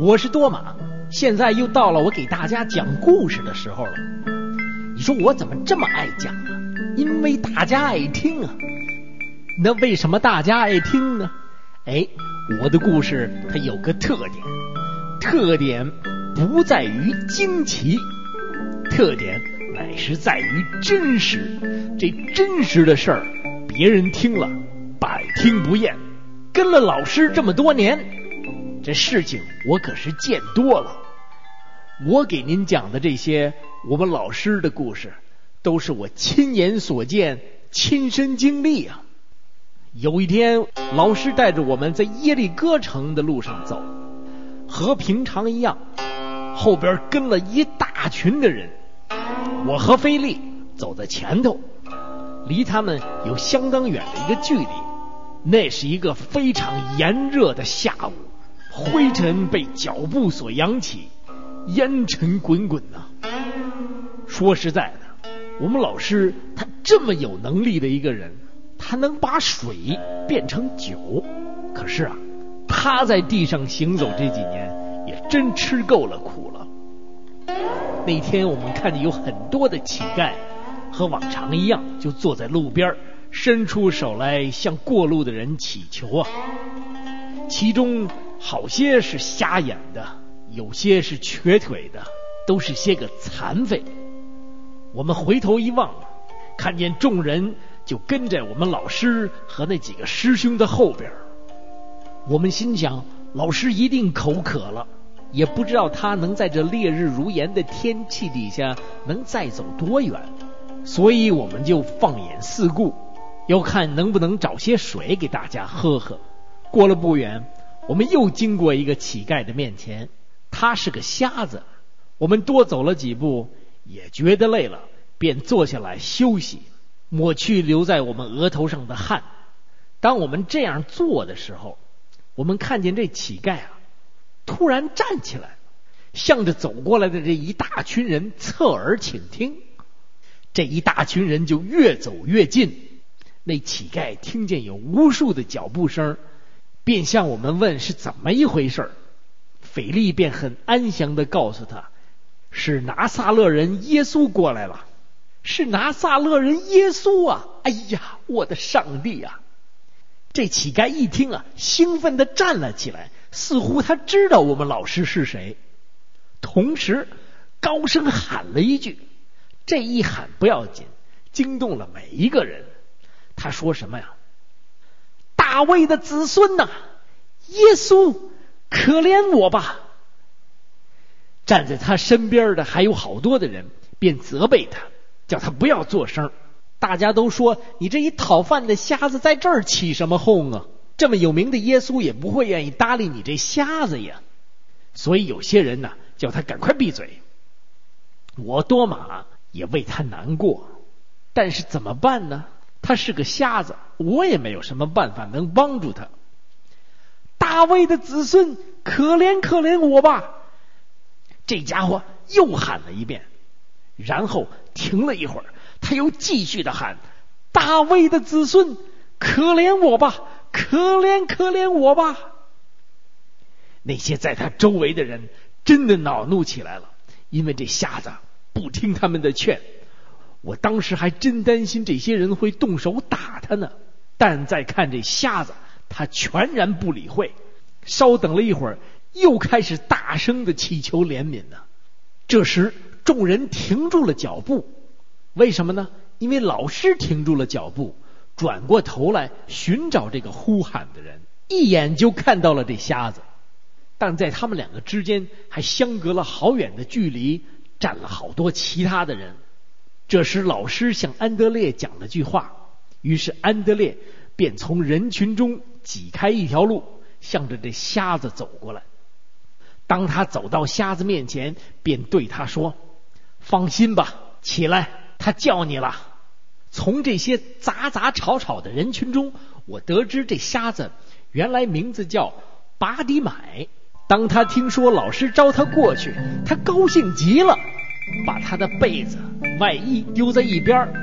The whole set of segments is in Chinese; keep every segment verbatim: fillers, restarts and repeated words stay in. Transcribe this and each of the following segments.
我是多玛，现在又到了我给大家讲故事的时候了。你说我怎么这么爱讲啊？因为大家爱听啊。那为什么大家爱听呢？哎，我的故事它有个特点，特点不在于惊奇，特点乃是在于真实。这真实的事儿，别人听了百听不厌。跟了老师这么多年，这事情我可是见多了。我给您讲的这些我们老师的故事，都是我亲眼所见，亲身经历啊。有一天，老师带着我们在耶利哥城的路上走，和平常一样，后边跟了一大群的人。我和菲利走在前头，离他们有相当远的一个距离。那是一个非常炎热的下午，灰尘被脚步所扬起，烟尘滚滚啊。说实在的，我们老师他这么有能力的一个人，他能把水变成酒。可是啊，他在地上行走这几年也真吃够了苦了。那天我们看见有很多的乞丐，和往常一样就坐在路边，伸出手来向过路的人祈求啊。其中好些是瞎眼的，有些是瘸腿的，都是些个残废。我们回头一望，看见众人就跟在我们老师和那几个师兄的后边。我们心想，老师一定口渴了，也不知道他能在这烈日如炎的天气底下能再走多远，所以我们就放眼四顾，要看能不能找些水给大家喝喝。过了不远，我们又经过一个乞丐的面前，他是个瞎子。我们多走了几步，也觉得累了，便坐下来休息，抹去留在我们额头上的汗。当我们这样做的时候，我们看见这乞丐啊，突然站起来，向着走过来的这一大群人侧耳倾听。这一大群人就越走越近，那乞丐听见有无数的脚步声，便向我们问是怎么一回事。腓力便很安详地告诉他，是拿撒勒人耶稣过来了。是拿撒勒人耶稣啊！哎呀，我的上帝啊！这乞丐一听啊，兴奋地站了起来，似乎他知道我们老师是谁，同时高声喊了一句。这一喊不要紧，惊动了每一个人。他说什么呀？大卫的子孙呐、啊，耶稣，可怜我吧！站在他身边的还有好多的人，便责备他，叫他不要作声。大家都说，你这一讨饭的瞎子在这儿起什么哄啊？这么有名的耶稣也不会愿意搭理你这瞎子呀。所以有些人呢，叫他赶快闭嘴。我多玛也为他难过，但是怎么办呢？他是个瞎子，我也没有什么办法能帮助他。大卫的子孙，可怜可怜我吧！这家伙又喊了一遍，然后停了一会儿，他又继续的喊：大卫的子孙，可怜我吧，可怜可怜我吧！那些在他周围的人真的恼怒起来了，因为这瞎子不听他们的劝。我当时还真担心这些人会动手打他呢，但再看这瞎子，他全然不理会。稍等了一会儿，又开始大声的祈求怜悯呢。这时众人停住了脚步，为什么呢？因为老师停住了脚步，转过头来寻找这个呼喊的人，一眼就看到了这瞎子，但在他们两个之间还相隔了好远的距离，站了好多其他的人。这时老师向安德烈讲了句话，于是安德烈便从人群中挤开一条路，向着这瞎子走过来。当他走到瞎子面前，便对他说：放心吧，起来，他叫你了。从这些杂杂吵吵的人群中，我得知这瞎子原来名字叫拔迪买。当他听说老师招他过去，他高兴极了，把他的被子外衣丢在一边，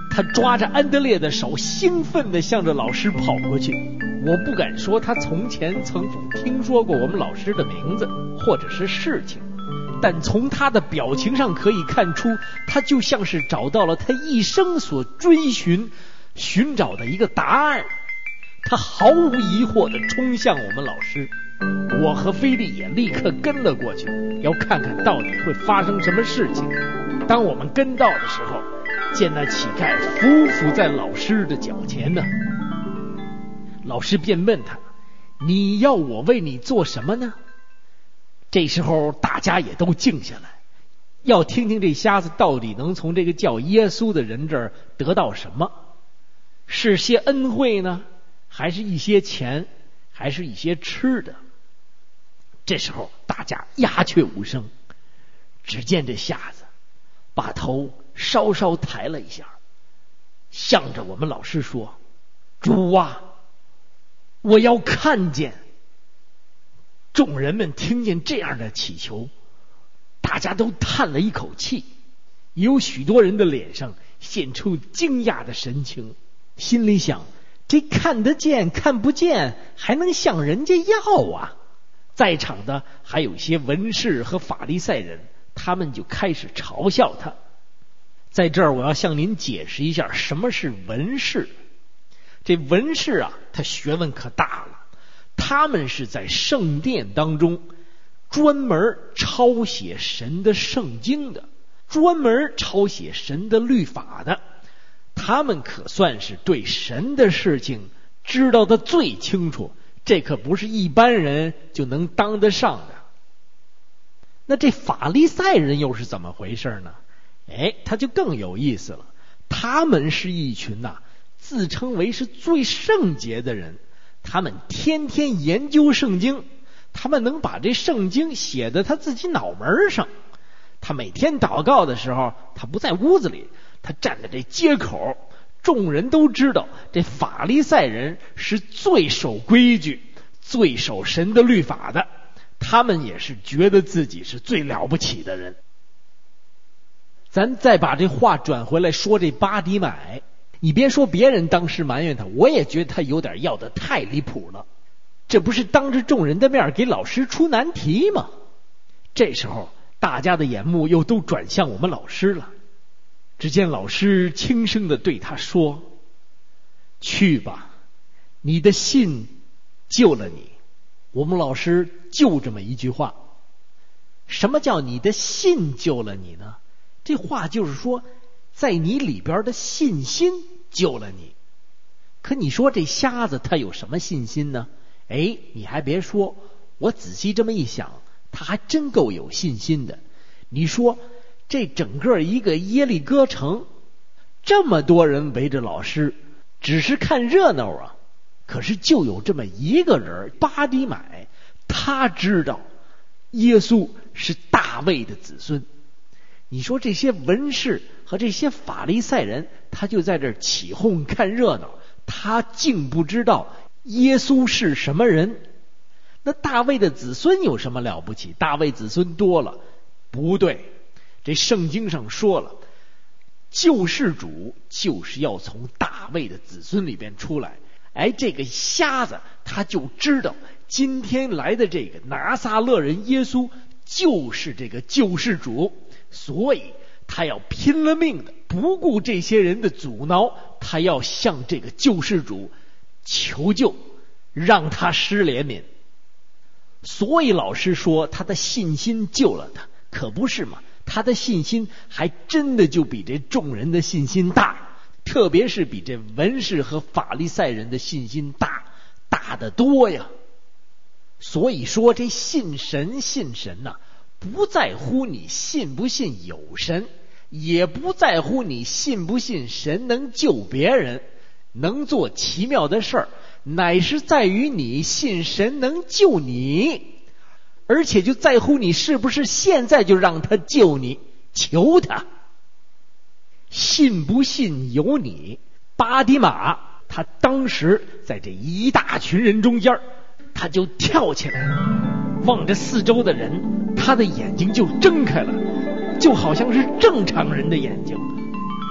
他抓着安德烈的手，兴奋地向着老师跑过去。我不敢说他从前曾否听说过我们老师的名字或者是事情，但从他的表情上可以看出，他就像是找到了他一生所追寻寻找的一个答案。他毫无疑惑地冲向我们老师，我和菲利也立刻跟了过去，要看看到底会发生什么事情。当我们跟到的时候，见那乞丐匍匐在老师的脚前呢。老师便问他：你要我为你做什么呢？这时候大家也都静下来，要听听这瞎子到底能从这个叫耶稣的人这儿得到什么，是些恩惠呢，还是一些钱，还是一些吃的？这时候大家鸦雀无声，只见这瞎子把头稍稍抬了一下，向着我们老师说：主啊，我要看见。众人们听见这样的祈求，大家都叹了一口气，有许多人的脸上现出惊讶的神情，心里想：这看得见看不见还能向人家要啊！在场的还有些文士和法利赛人，他们就开始嘲笑他。在这儿我要向您解释一下什么是文士。这文士啊，他学问可大了，他们是在圣殿当中专门抄写神的圣经的，专门抄写神的律法的，他们可算是对神的事情知道的最清楚，这可不是一般人就能当得上的。那这法利赛人又是怎么回事呢？哎，他就更有意思了。他们是一群呐、啊，自称为是最圣洁的人，他们天天研究圣经，他们能把这圣经写在他自己脑门上。他每天祷告的时候，他不在屋子里，他站在这街口。众人都知道，这法利赛人是最守规矩、最守神的律法的，他们也是觉得自己是最了不起的人。咱再把这话转回来说这巴迪买，你别说别人当时埋怨他，我也觉得他有点要得太离谱了。这不是当着众人的面给老师出难题吗？这时候大家的眼目又都转向我们老师了。只见老师轻声地对他说：去吧，你的信救了你。我们老师就这么一句话。什么叫你的信救了你呢？这话就是说，在你里边的信心救了你。可你说这瞎子他有什么信心呢？哎，你还别说，我仔细这么一想，他还真够有信心的。你说这整个一个耶利哥城，这么多人围着老师，只是看热闹啊，可是就有这么一个人，巴迪买，他知道耶稣是大卫的子孙。你说这些文士和这些法利赛人，他就在这儿起哄看热闹，他竟不知道耶稣是什么人。那大卫的子孙有什么了不起？大卫子孙多了，不对，这圣经上说了，救世主就是要从大卫的子孙里边出来。哎，这个瞎子他就知道，今天来的这个拿撒勒人耶稣就是这个救世主，所以他要拼了命的，不顾这些人的阻挠，他要向这个救世主求救，让他施怜悯。所以老师说他的信心救了他，可不是嘛？他的信心还真的就比这众人的信心大，特别是比这文士和法利赛人的信心大，大得多呀。所以说这信神信神呐、啊，不在乎你信不信有神，也不在乎你信不信神能救别人，能做奇妙的事儿，乃是在于你信神能救你，而且就在乎你是不是现在就让他救你，求他。信不信由你。巴迪马他当时在这一大群人中间，他就跳起来了，望着四周的人，他的眼睛就睁开了，就好像是正常人的眼睛。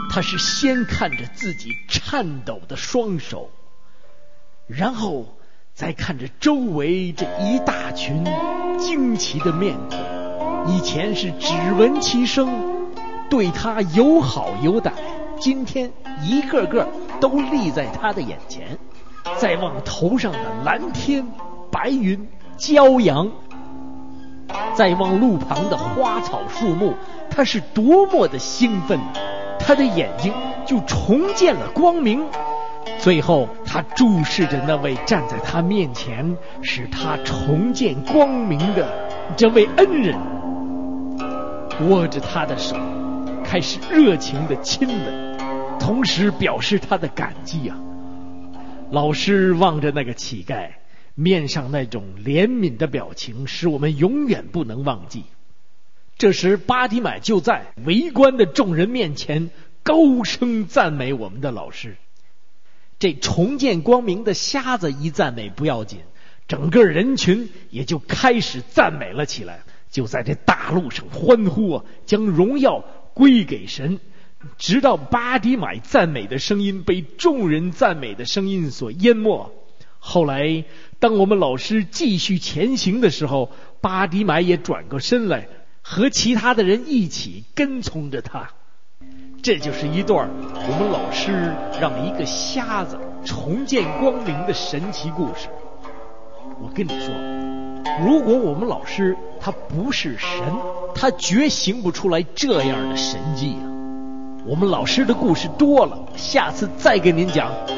他是先看着自己颤抖的双手，然后再看着周围这一大群惊奇的面孔。以前是只闻其声，对他友好优待，今天一个个都立在他的眼前。再望头上的蓝天白云骄阳，再望路旁的花草树木，他是多么的兴奋，他的眼睛就重见了光明。最后他注视着那位站在他面前使他重见光明的这位恩人，握着他的手开始热情的亲吻，同时表示他的感激啊。老师望着那个乞丐，面上那种怜悯的表情使我们永远不能忘记。这时巴迪买就在围观的众人面前高声赞美我们的老师。这重见光明的瞎子一赞美不要紧，整个人群也就开始赞美了起来。就在这大路上欢呼啊，将荣耀归给神，直到巴迪买赞美的声音被众人赞美的声音所淹没。后来当我们老师继续前行的时候，巴迪买也转过身来，和其他的人一起跟从着他。这就是一段我们老师让一个瞎子重见光明的神奇故事。我跟你说，如果我们老师他不是神，他绝行不出来这样的神迹啊。我们老师的故事多了，下次再跟您讲。